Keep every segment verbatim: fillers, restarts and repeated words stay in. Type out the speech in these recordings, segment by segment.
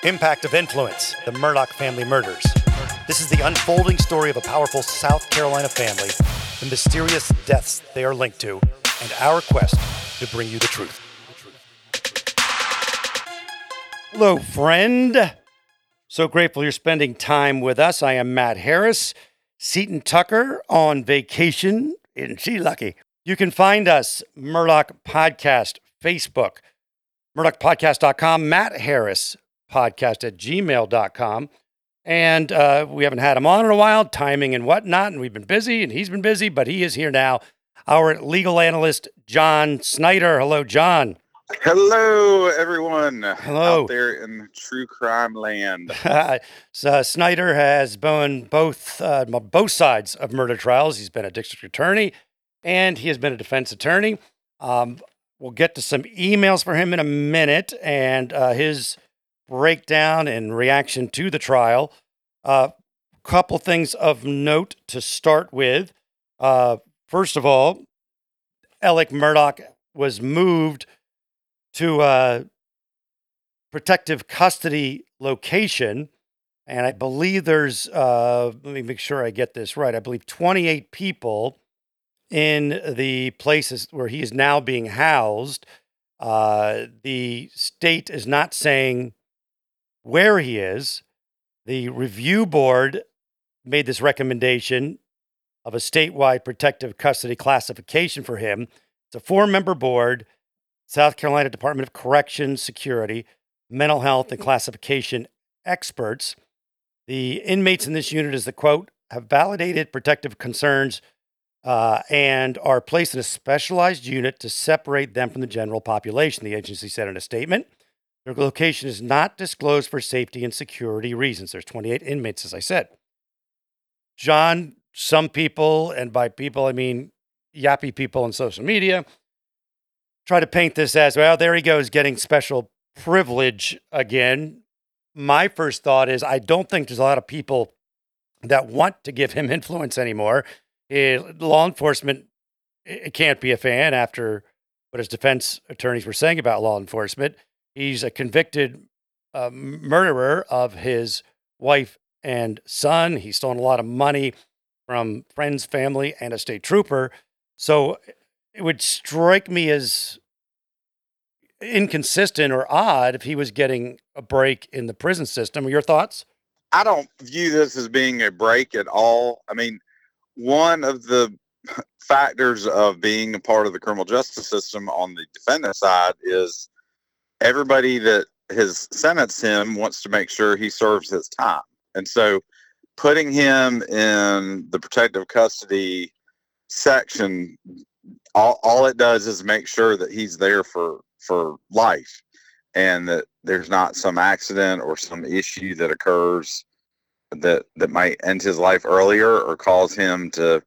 Impact of Influence, the Murdaugh family murders. This is the unfolding story of a powerful South Carolina family, the mysterious deaths they are linked to, and our quest to bring you the truth. Hello, friend. So grateful you're spending time with us. I am Matt Harris, Seton Tucker on vacation. Isn't she lucky? You can find us, Murdaugh Podcast, Facebook, murdaugh podcast dot com, Matt Harris podcast at gmail dot com. And uh, we haven't had him on in a while, timing and whatnot, and we've been busy, and he's been busy, but he is here now. Our legal analyst, John Snyder. Hello, John. Hello, everyone. Hello. Out there in true crime land. So Snyder has been both uh, both sides of murder trials. He's been a district attorney, and he has been a defense attorney. Um, we'll get to some emails for him in a minute, and uh, his breakdown and reaction to the trial. A uh, couple things of note to start with. Uh, first of all, Alec Murdaugh was moved to a protective custody location, and I believe there's, uh, let me make sure I get this right, I believe twenty-eight people in the places where he is now being housed. Uh, the state is not saying where he is. The review board made this recommendation of a statewide protective custody classification for him. It's a four-member board, South Carolina Department of Corrections, Security, Mental Health, and Classification experts. The inmates in this unit, as the quote, have validated protective concerns uh, and are placed in a specialized unit to separate them from the general population, the agency said in a statement. Their location is not disclosed for safety and security reasons. There's twenty-eight inmates, as I said. John, some people, and by people I mean yappy people on social media, try to paint this as, well, there he goes getting special privilege again. My first thought is I don't think there's a lot of people that want to give him influence anymore. It, law enforcement it can't be a fan after what his defense attorneys were saying about law enforcement. He's a convicted uh, murderer of his wife and son. He's stolen a lot of money from friends, family, and a state trooper. So it would strike me as inconsistent or odd if he was getting a break in the prison system. Your thoughts? I don't view this as being a break at all. I mean, one of the factors of being a part of the criminal justice system on the defendant side is everybody that has sentenced him wants to make sure he serves his time. And so putting him in the protective custody section, all, all it does is make sure that he's there for, for life and that there's not some accident or some issue that occurs that, that might end his life earlier or cause him to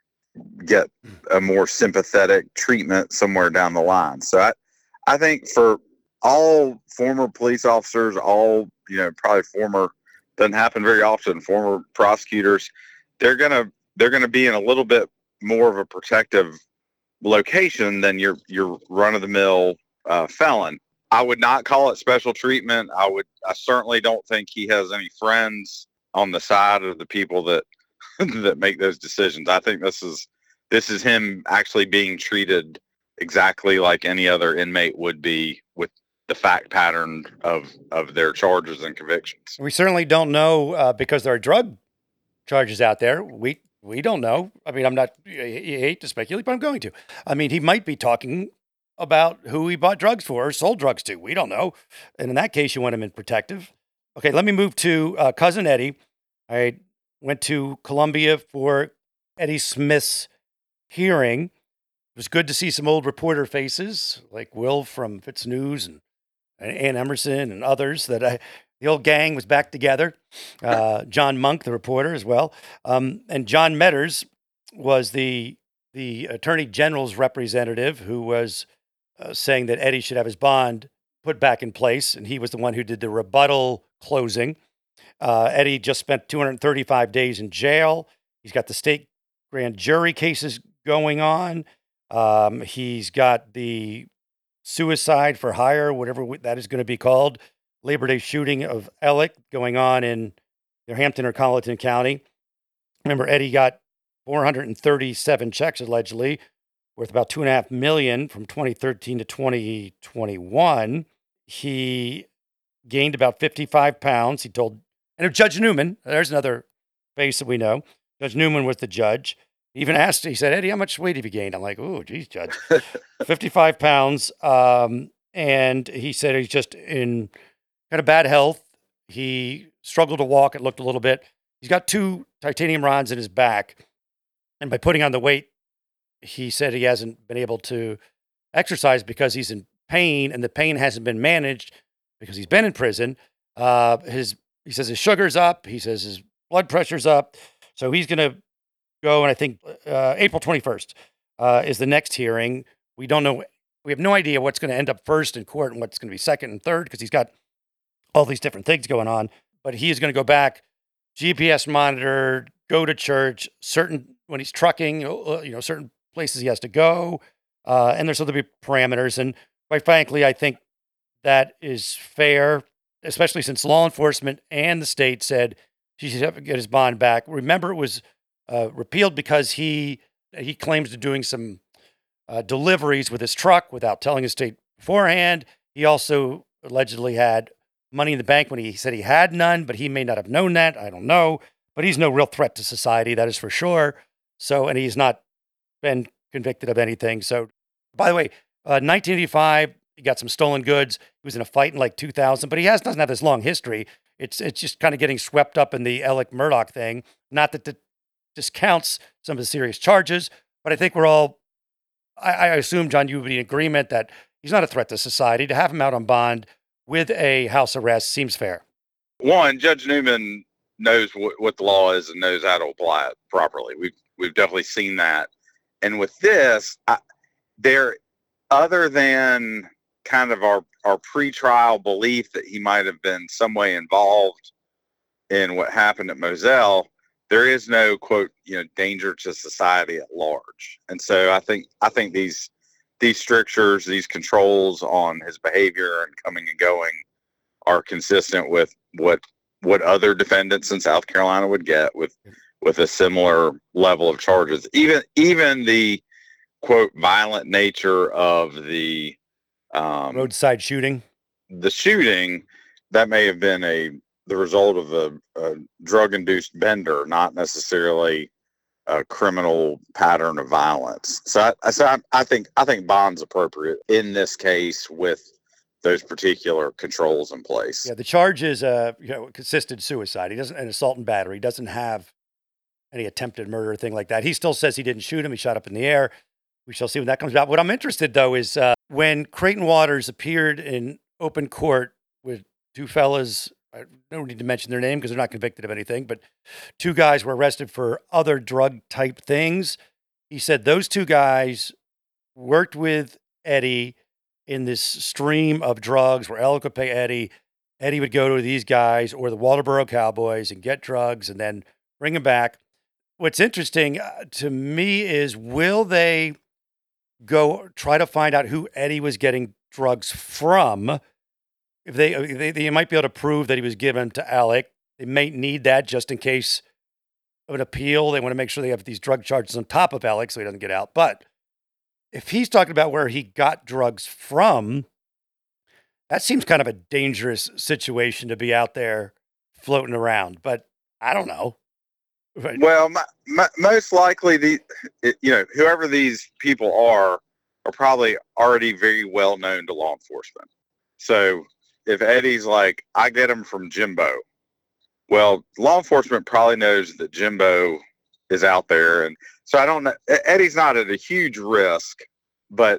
get a more sympathetic treatment somewhere down the line. So I, I think for all former police officers, all, you know, probably former, doesn't happen very often, former prosecutors, they're going to, they're going to be in a little bit more of a protective location than your, your run of the mill uh, felon. I would not call it special treatment. I would, I certainly don't think he has any friends on the side of the people that, that make those decisions. I think this is, this is him actually being treated exactly like any other inmate would be with the fact pattern of, of their charges and convictions. We certainly don't know uh, because there are drug charges out there. We we don't know. I mean, I'm not, I hate to speculate, but I'm going to. I mean, he might be talking about who he bought drugs for or sold drugs to. We don't know. And in that case, you want him in protective. Okay, let me move to uh, Cousin Eddie. I went to Columbia for Eddie Smith's hearing. It was good to see some old reporter faces like Will from Fitz News and Ann Emerson and others that I, the old gang was back together. Uh, John Monk, the reporter as well. Um, and John Metters was the, the Attorney General's representative who was uh, saying that Eddie should have his bond put back in place. And he was the one who did the rebuttal closing. Uh, Eddie just spent two hundred thirty-five days in jail. He's got the state grand jury cases going on. Um, he's got the suicide for hire, whatever that is going to be called, Labor Day shooting of Alec going on in either Hampton or Colleton County. Remember, Eddie got four hundred thirty-seven checks allegedly, worth about two and a half million from twenty thirteen to twenty twenty-one. He gained about fifty-five pounds. He told, and Judge Newman, there's another face that we know. Judge Newman was the judge. He even asked, he said, Eddie, how much weight have you gained? I'm like, oh, geez, Judge. fifty-five pounds. Um, and he said he's just in kind of bad health. He struggled to walk. It looked a little bit. He's got two titanium rods in his back. And by putting on the weight, he said he hasn't been able to exercise because he's in pain, and the pain hasn't been managed because he's been in prison. Uh, his he says his sugar's up. He says his blood pressure's up. So he's going to go, and I think uh, April twenty-first uh, is the next hearing. We don't know. We have no idea what's going to end up first in court and what's going to be second and third because he's got all these different things going on. But he is going to go back, G P S monitored, go to church, certain, when he's trucking, you know, certain places he has to go. Uh, and there's other parameters. And quite frankly, I think that is fair, especially since law enforcement and the state said he should have to get his bond back. Remember, it was uh, repealed because he he claims to doing some uh, deliveries with his truck without telling the state beforehand. He also allegedly had money in the bank when he said he had none, but he may not have known that. I don't know. But he's no real threat to society, that is for sure. So, and he's not been convicted of anything. So, by the way, uh, nineteen eighty-five, he got some stolen goods. He was in a fight in like two thousand, but he has doesn't have this long history. It's it's just kind of getting swept up in the Alec Murdaugh thing. Not that that discounts some of the serious charges, but I think we're all, I, I assume, John, you would be in agreement that he's not a threat to society. To have him out on bond with a house arrest seems fair. One, Judge Newman knows what, what the law is and knows how to apply it properly. We've we've definitely seen that. And with this, I, there, other than kind of our our pretrial belief that he might have been some way involved in what happened at Moselle, there is no, quote, you know, danger to society at large. And so I think I think these these strictures, these controls on his behavior and coming and going are consistent with what what other defendants in South Carolina would get with with a similar level of charges. Even even the, quote, violent nature of the um, roadside shooting, the shooting that may have been a the result of a, a drug-induced bender, not necessarily a criminal pattern of violence. So, I, so I, I think I think bond's appropriate in this case with those particular controls in place. Yeah, the charge is uh, you know, consistent suicide. He doesn't, an assault and battery. He doesn't have any attempted murder or thing like that. He still says he didn't shoot him. He shot up in the air. We shall see when that comes out. What I'm interested, though, is uh, when Creighton Waters appeared in open court with two fellas, I don't need to mention their name because they're not convicted of anything, but two guys were arrested for other drug type things. He said those two guys worked with Eddie in this stream of drugs where Alec would pay Eddie. Eddie would go to these guys or the Walterboro Cowboys and get drugs and then bring them back. What's interesting uh, to me is, will they go try to find out who Eddie was getting drugs from? If they, if they, they might be able to prove that he was given to Alec. They may need that just in case of an appeal. They want to make sure they have these drug charges on top of Alec so he doesn't get out. But if he's talking about where he got drugs from, that seems kind of a dangerous situation to be out there floating around. But I don't know. Right. Well, my, my, most likely, the you know, whoever these people are, are probably already very well known to law enforcement. So if Eddie's like, I get him from Jimbo, well, law enforcement probably knows that Jimbo is out there. And so I don't know, Eddie's not at a huge risk, but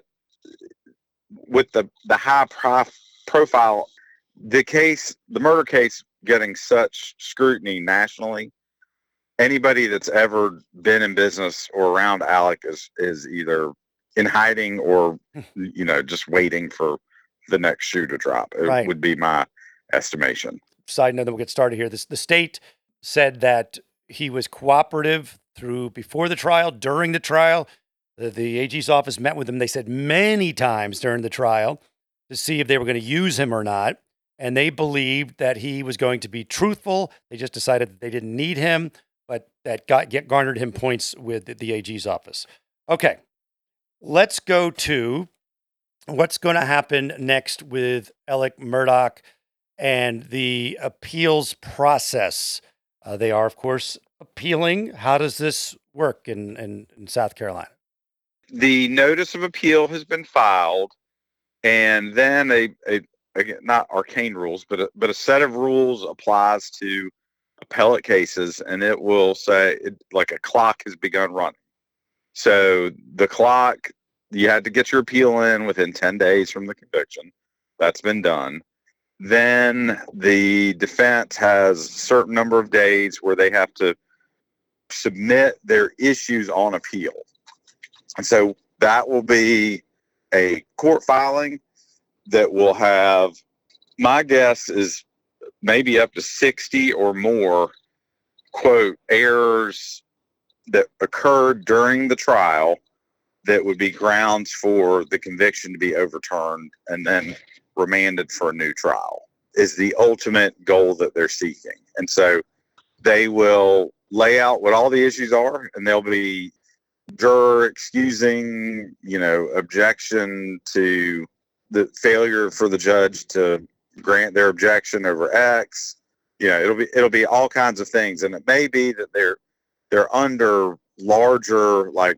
with the, the high prof, profile, the case, the murder case getting such scrutiny nationally, anybody that's ever been in business or around Alec is, is either in hiding or, you know, just waiting for the next shoe to drop. It Right. would be my estimation. Side note, then we'll get started here. This, the state said that he was cooperative through before the trial, during the trial. The, the A G's office met with him. They said many times during the trial to see if they were going to use him or not. and they believed that he was going to be truthful. They just decided that they didn't need him, but that got get garnered him points with the, the A G's office. Okay, let's go to what's going to happen next with Alec Murdaugh and the appeals process. Uh, they are, of course, appealing. How does this work in, in, in South Carolina? The notice of appeal has been filed, and then a, a again, not arcane rules, but a, but a set of rules applies to appellate cases, and it will say it, like a clock has begun running. So the clock, you had to get your appeal in within ten days from the conviction. That's been done. Then the defense has a certain number of days where they have to submit their issues on appeal. And so that will be a court filing that will have, my guess is maybe up to sixty or more, quote, errors that occurred during the trial that would be grounds for the conviction to be overturned and then remanded for a new trial, is the ultimate goal that they're seeking. And so they will lay out what all the issues are, and they'll be juror excusing, you know, objection to the failure for the judge to grant their objection over X. You know, it'll be it'll be all kinds of things, and it may be that they're they're under larger, like,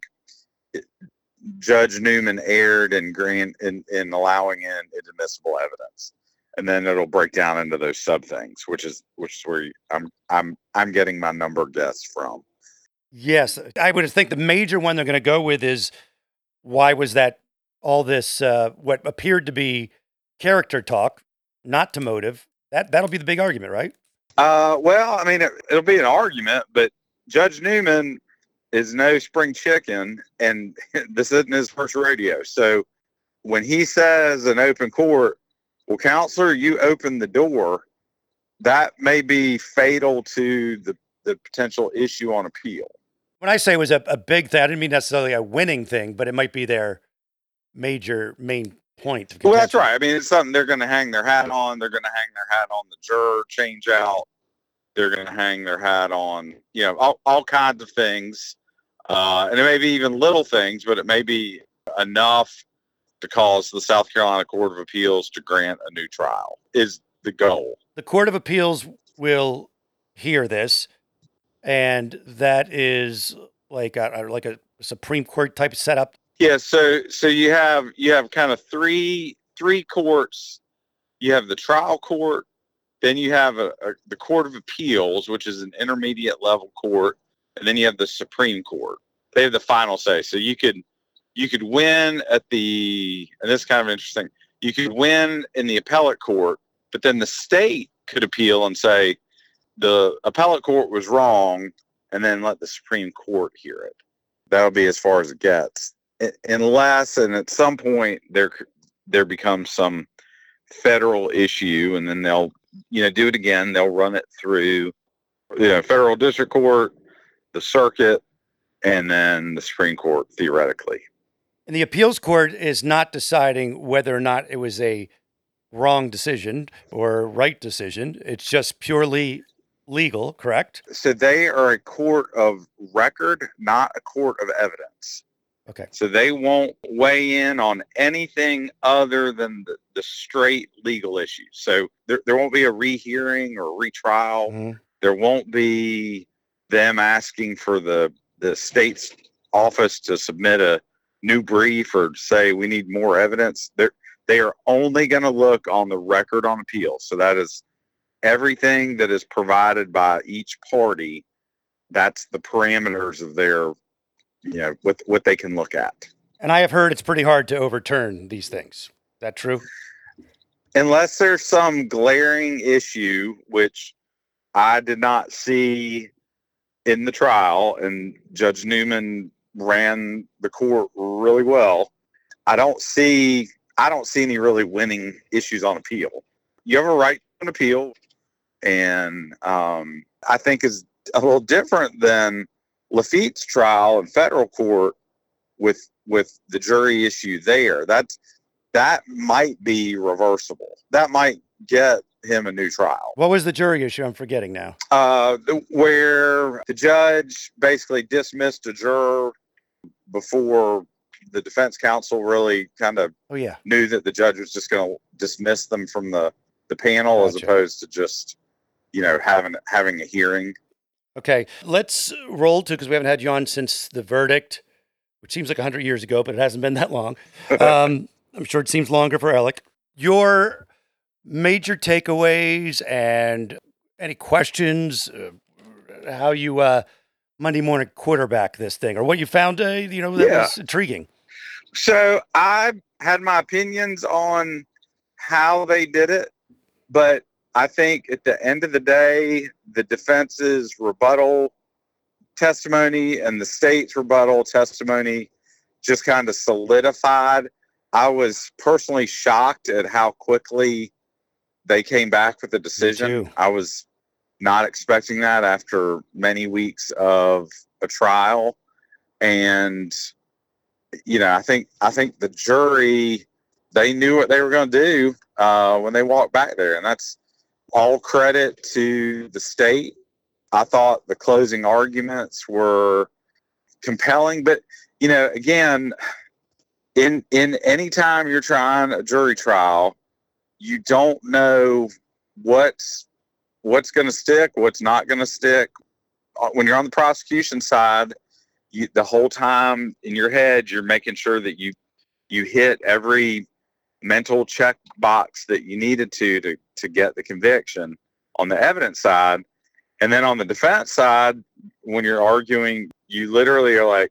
Judge Newman erred in grant in, in allowing in inadmissible evidence, and then it'll break down into those sub things, which is which is where you, I'm I'm I'm getting my number guess from. Yes, I would think the major one they're going to go with is, why was that all this uh, what appeared to be character talk, not to motive? That that'll be the big argument, right? Uh, well, I mean, it, it'll be an argument, but Judge Newman is no spring chicken, and this isn't his first rodeo. So when he says in open court, well, counselor, you opened the door, that may be fatal to the, the potential issue on appeal. When I say it was a, a big thing, I didn't mean necessarily a winning thing, but it might be their major main point of contention. Well, that's right. I mean, it's something they're going to hang their hat on. They're going to hang their hat on the juror change out. They're going to hang their hat on, you know, all, all kinds of things. Uh, and it may be even little things, but it may be enough to cause the South Carolina Court of Appeals to grant a new trial is the goal. The Court of Appeals will hear this, and that is like a, like a Supreme Court type setup. Yeah. So, so you have, you have kind of three, three courts. You have the trial court, then you have a, a, the Court of Appeals, which is an intermediate level court. And then you have the Supreme Court. They have the final say. So you could, you could win at the, and this is kind of interesting, you could win in the appellate court, but then the state could appeal and say the appellate court was wrong, and then let the Supreme Court hear it. That'll be as far as it gets. Unless, and at some point there, there becomes some federal issue, and then they'll, you know, do it again. They'll run it through, you know, federal district court, the circuit, and then the Supreme Court, theoretically. And the appeals court is not deciding whether or not it was a wrong decision or right decision. It's just purely legal, correct? So they are a court of record, not a court of evidence. Okay. So they won't weigh in on anything other than the, the straight legal issues. So there, there won't be a rehearing or retrial. Mm-hmm. There won't be them asking for the, the state's office to submit a new brief or say we need more evidence. They're, they are only going to look on the record on appeal. So that is everything that is provided by each party. That's the parameters of their, you know, what, what they can look at. And I have heard it's pretty hard to overturn these things. Is that true? Unless there's some glaring issue, which I did not see in the trial, and Judge Newman ran the court really well. I don't see, I don't see any really winning issues on appeal. You have a right to an appeal, and um, I think is a little different than Lafitte's trial in federal court with with the jury issue there. That's that might be reversible. That might get him a new trial. What was the jury issue? I'm forgetting now. Uh, where the judge basically dismissed a juror before the defense counsel really kind of oh, yeah. knew that the judge was just going to dismiss them from the, the panel gotcha. As opposed to just, you know, having having a hearing. Okay, let's roll to, because we haven't had you on since the verdict, which seems like one hundred years ago, but it hasn't been that long. Um, I'm sure it seems longer for Alec. Your major takeaways and any questions, uh, how you uh, Monday morning quarterback this thing, or what you found, uh, you know, that yeah. was intriguing. So I had my opinions on how they did it, but I think at the end of the day, the defense's rebuttal testimony and the state's rebuttal testimony just kind of solidified. I was personally shocked at how quickly they came back with the decision. I was not expecting that after many weeks of a trial. And, you know, I think, I think the jury, they knew what they were going to do uh, when they walked back there. And that's all credit to the state. I thought the closing arguments were compelling, but, you know, again, in, in any time you're trying a jury trial, you don't know what's, what's going to stick, what's not going to stick. When you're on the prosecution side, you, the whole time in your head, you're making sure that you, you hit every mental check box that you needed to, to, to get the conviction on the evidence side. And then on the defense side, when you're arguing, you literally are like,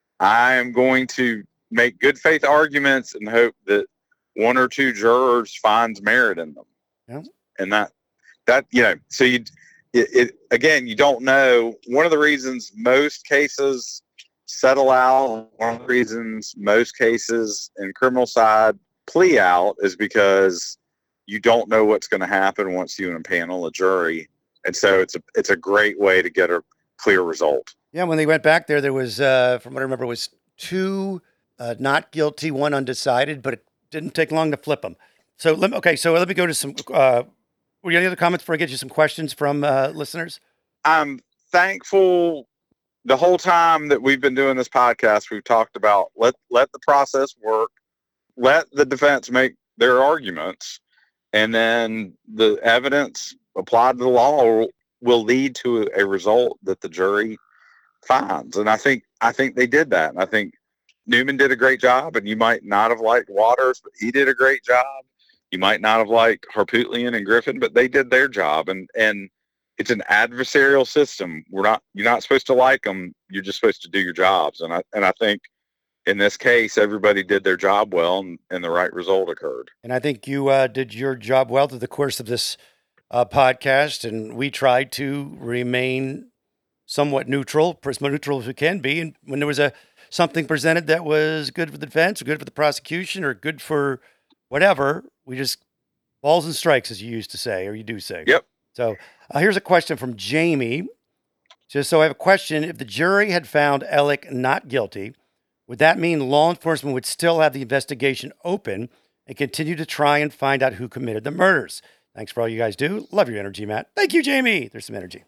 I am going to make good faith arguments and hope that one or two jurors finds merit in them. Yeah. And that, that, you know, so you, it, it, again, you don't know. One of the reasons most cases settle out, one of the reasons most cases in criminal side plea out is because you don't know what's going to happen once you impanel a jury. And so it's a, it's a great way to get a clear result. Yeah. When they went back there, there was, uh, from what I remember, was two uh, not guilty, one undecided, but it didn't take long to flip them. So, let me, okay. So let me go to some, uh, were there any other comments before I get you some questions from uh, listeners? I'm thankful the whole time that we've been doing this podcast, we've talked about let, let the process work. Let the defense make their arguments, and then the evidence applied to the law will lead to a result that the jury finds. And I think I think they did that. And I think Newman did a great job, and you might not have liked Waters, but he did a great job. You might not have liked Harpootlian and Griffin, but they did their job. And and it's an adversarial system. We're not you're not supposed to like them. You're just supposed to do your jobs. And I and I think in this case, everybody did their job well, and, and the right result occurred. And I think you uh, did your job well through the course of this uh, podcast, and we tried to remain somewhat neutral, as neutral as we can be. And when there was a something presented that was good for the defense, or good for the prosecution, or good for whatever, we just balls and strikes, as you used to say, or you do say. Yep. So uh, here's a question from Jamie. Just so I have a question: if the jury had found Alec not guilty, would that mean law enforcement would still have the investigation open and continue to try and find out who committed the murders? Thanks for all you guys do. Love your energy, Matt. Thank you, Jamie. There's some energy.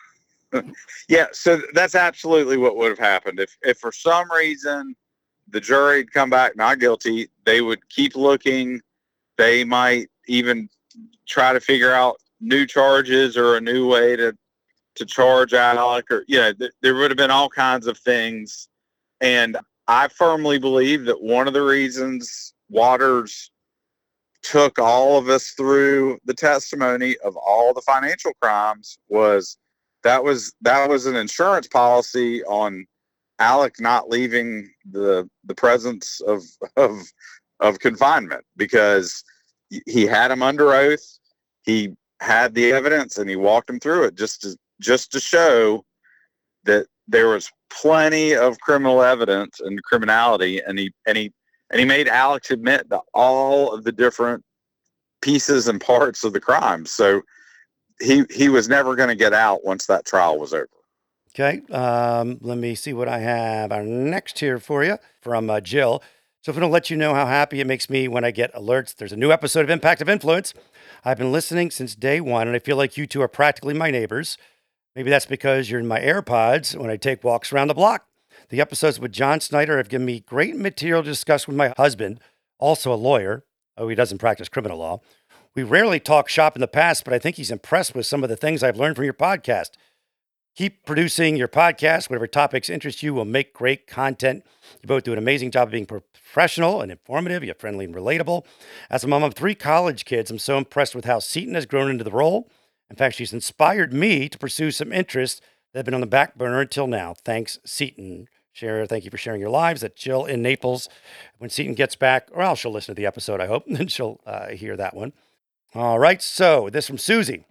Yeah, so that's absolutely what would have happened. If, if for some reason the jury had come back not guilty, they would keep looking. They might even try to figure out new charges or a new way to, to charge Alec, or, you know, th- there would have been all kinds of things. And I firmly believe that one of the reasons Waters took all of us through the testimony of all the financial crimes was that was that was an insurance policy on Alec not leaving the the presence of of of confinement, because he had him under oath. He had the evidence and he walked him through it just to just to show that there was plenty of criminal evidence and criminality, and he and he and he made Alex admit to all of the different pieces and parts of the crime. So he he was never going to get out once that trial was over. Okay, um, let me see what I have. Our next here for you from uh, Jill. So if I don't let you know how happy it makes me when I get alerts, there's a new episode of Impact of Influence. I've been listening since day one, and I feel like you two are practically my neighbors. Maybe that's because you're in my AirPods when I take walks around the block. The episodes with John Snyder have given me great material to discuss with my husband, also a lawyer. Oh, he doesn't practice criminal law. We rarely talk shop in the past, but I think he's impressed with some of the things I've learned from your podcast. Keep producing your podcast. Whatever topics interest you will make great content. You both do an amazing job of being professional and informative. You're friendly and relatable. As a mom of three college kids, I'm so impressed with how Seton has grown into the role. In fact, she's inspired me to pursue some interests that have been on the back burner until now. Thanks, Seton. Share, thank you for sharing your lives. That Jill in Naples. When Seton gets back, or else she'll listen to the episode, I hope, and she'll uh, hear that one. All right, so this from Susie.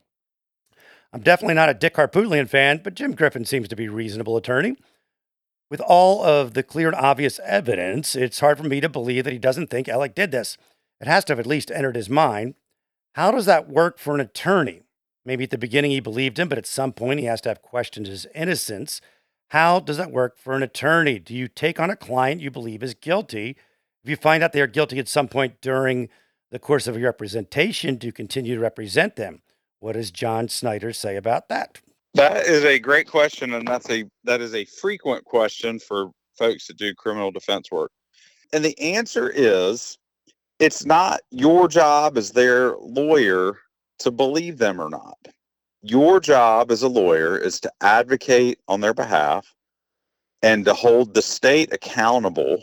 I'm definitely not a Dick Harpootlian fan, but Jim Griffin seems to be a reasonable attorney. With all of the clear and obvious evidence, it's hard for me to believe that he doesn't think Alec did this. It has to have at least entered his mind. How does that work for an attorney? Maybe at the beginning he believed him, but at some point he has to have questioned his innocence. How does that work for an attorney? Do you take on a client you believe is guilty? If you find out they are guilty at some point during the course of your representation, do you continue to represent them? What does John Snyder say about that? That is a great question, and that's a that is a frequent question for folks that do criminal defense work. And the answer is, it's not your job as their lawyer to believe them or not. Your job as a lawyer is to advocate on their behalf and to hold the state accountable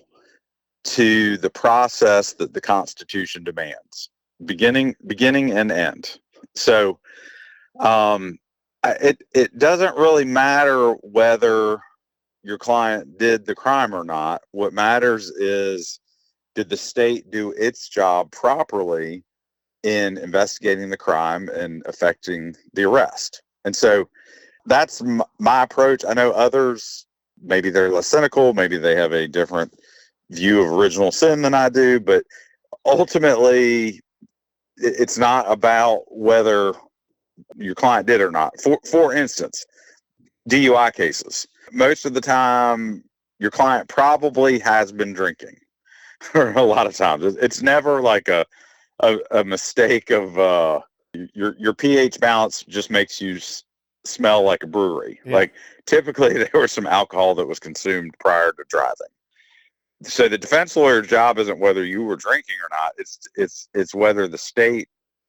to the process that the Constitution demands, beginning beginning and end. So um, it it doesn't really matter whether your client did the crime or not. What matters is, did the state do its job properly in investigating the crime and affecting the arrest? And so that's m- my approach. I know others, maybe they're less cynical, maybe they have a different view of original sin than I do, but ultimately it's not about whether your client did or not. For for instance, D U I cases. Most of the time, your client probably has been drinking. Or a lot of times, it's never like a a, a mistake of uh, your your pH balance just makes you s- smell like a brewery. Yeah. Like typically, there was some alcohol that was consumed prior to driving. So the defense lawyer's job isn't whether you were drinking or not. It's it's it's whether the state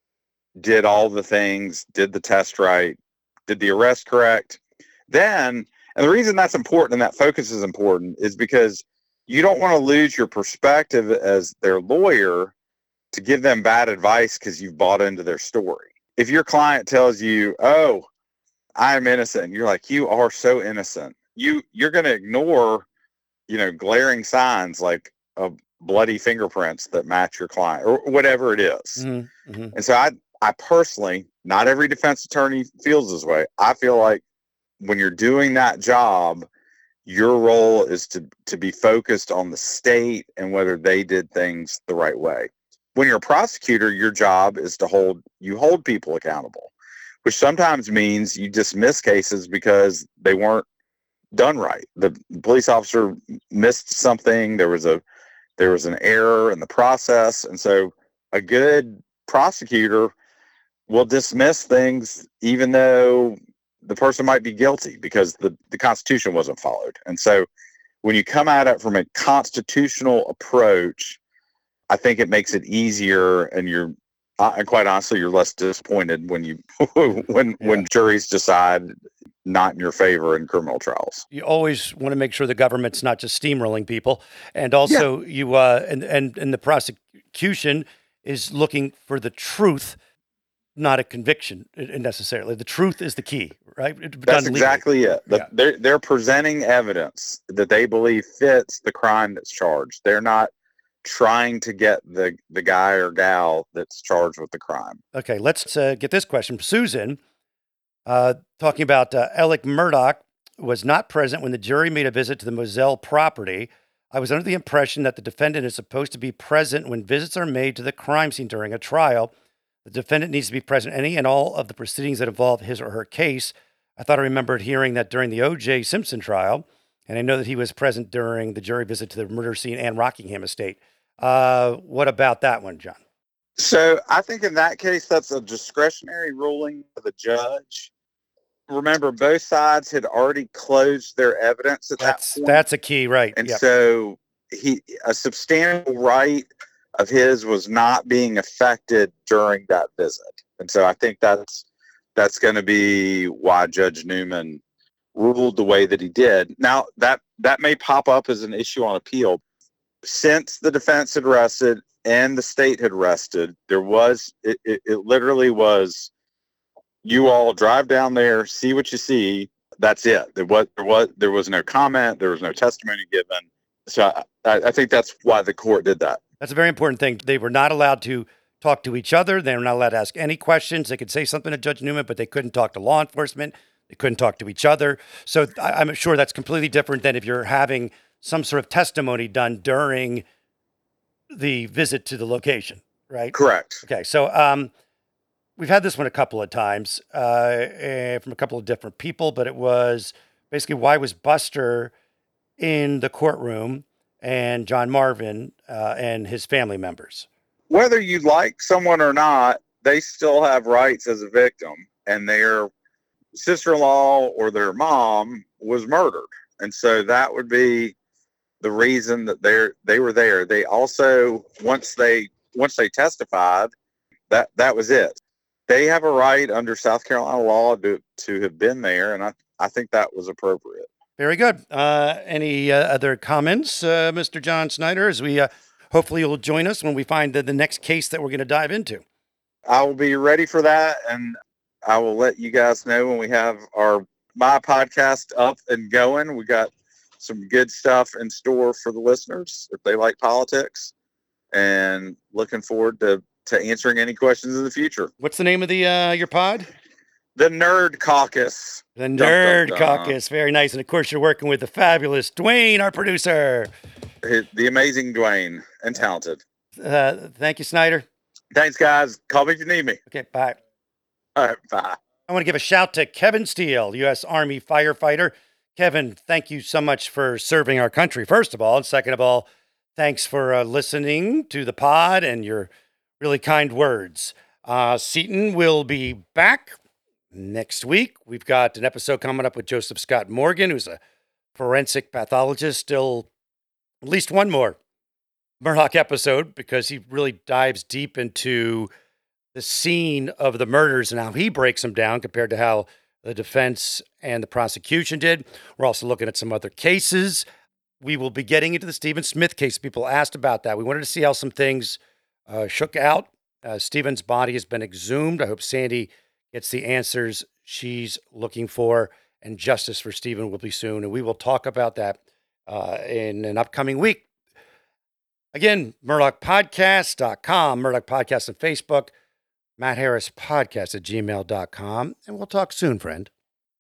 did all the things, did the test right, did the arrest correct. Then, and the reason that's important and that focus is important is because you don't want to lose your perspective as their lawyer to give them bad advice because you've bought into their story. If your client tells you, "Oh, I'm innocent," you're like, "You are so innocent." You you're going to ignore, you know, glaring signs like of bloody fingerprints that match your client or whatever it is. Mm-hmm, mm-hmm. And so I I personally, not every defense attorney feels this way. I feel like when you're doing that job, your role is to to be focused on the state and whether they did things the right way. When you're a prosecutor, your job is to hold you hold people accountable, which sometimes means you dismiss cases because they weren't done right. The police officer missed something. There was a there was an error in the process, and so a good prosecutor will dismiss things even though the person might be guilty because the, the Constitution wasn't followed. And so when you come at it from a constitutional approach, I think it makes it easier, and you're uh, and quite honestly, you're less disappointed when you when Yeah. when juries decide not in your favor in criminal trials. You always want to make sure the government's not just steamrolling people, and also you uh, and and and the prosecution is looking for the truth, not a conviction uh, necessarily. The truth is the key, right? It- That's done legally. exactly it. The- Yeah. They're they're presenting evidence that they believe fits the crime that's charged. They're not trying to get the the guy or gal that's charged with the crime. Okay, let's uh, get this question. Susan, uh, talking about uh, Alec Murdoch was not present when the jury made a visit to the Moselle property. I was under the impression that the defendant is supposed to be present when visits are made to the crime scene during a trial. The defendant needs to be present any and all of the proceedings that involve his or her case. I thought I remembered hearing that during the O J Simpson trial, And I know that he was present during the jury visit to the murder scene and Rockingham estate. Uh, what about that one, John? So I think in that case, that's a discretionary ruling of the judge. Remember, both sides had already closed their evidence at That's that point. that's a key, right? And Yep. so he a substantial right of his was not being affected during that visit. And so I think that's that's going to be why Judge Newman ruled the way that he did. Now, that that may pop up as an issue on appeal. Since the defense had rested and the state had rested, there was it, it, it literally was, you all drive down there, see what you see. That's it. There was there was there was no comment. There was no testimony given. So I, I think that's why the court did that. That's a very important thing. They were not allowed to talk to each other. They were not allowed to ask any questions. They could say something to Judge Newman, but they couldn't talk to law enforcement. They couldn't talk to each other. So I, I'm sure that's completely different than if you're having some sort of testimony done during the visit to the location, right? Correct. Okay, so um, we've had this one a couple of times uh, eh, from a couple of different people, but it was basically, why was Buster in the courtroom and John Marvin uh, and his family members? Whether you like someone or not, they still have rights as a victim, and their sister-in-law or their mom was murdered. And so that would be the reason that they're they were there. They also, once they once they testified, that that was it. They have a right under South Carolina law to to have been there, and I I think that was appropriate. Very good. Uh, any uh, other comments, uh, Mister John Snyder, as we uh, hopefully you'll join us when we find the, the next case that we're going to dive into? I will be ready for that, and I will let you guys know when we have our my podcast up and going. We got some good stuff in store for the listeners if they like politics, and looking forward to, to answering any questions in the future. What's the name of the uh, your pod? The Nerd Caucus. The Nerd dun, dun. Caucus. Very nice. And of course, you're working with the fabulous Dwayne, our producer. The amazing Dwayne, and talented. Uh, thank you, Snyder. Thanks, guys. Call me if you need me. Okay, bye. All right, bye. I want to give a shout to Kevin Steele, U S Army firefighter. Kevin, thank you so much for serving our country, first of all. And second of all, thanks for uh, listening to the pod and your really kind words. Uh, Seton will be back next week. We've got an episode coming up with Joseph Scott Morgan, who's a forensic pathologist. Still at least one more Murdaugh episode, because he really dives deep into the scene of the murders and how he breaks them down compared to how the defense and the prosecution did. We're also looking at some other cases. We will be getting into the Stephen Smith case. People asked about that. We wanted to see how some things uh, shook out. Uh, Stephen's body has been exhumed. I hope Sandy gets the answers she's looking for, and justice for Stephen will be soon. And we will talk about that uh, in an upcoming week. Again, Murdaugh Podcast dot com, Murdaugh Podcast on Facebook, Matt Harris Podcast at gmail dot com. And we'll talk soon, friend.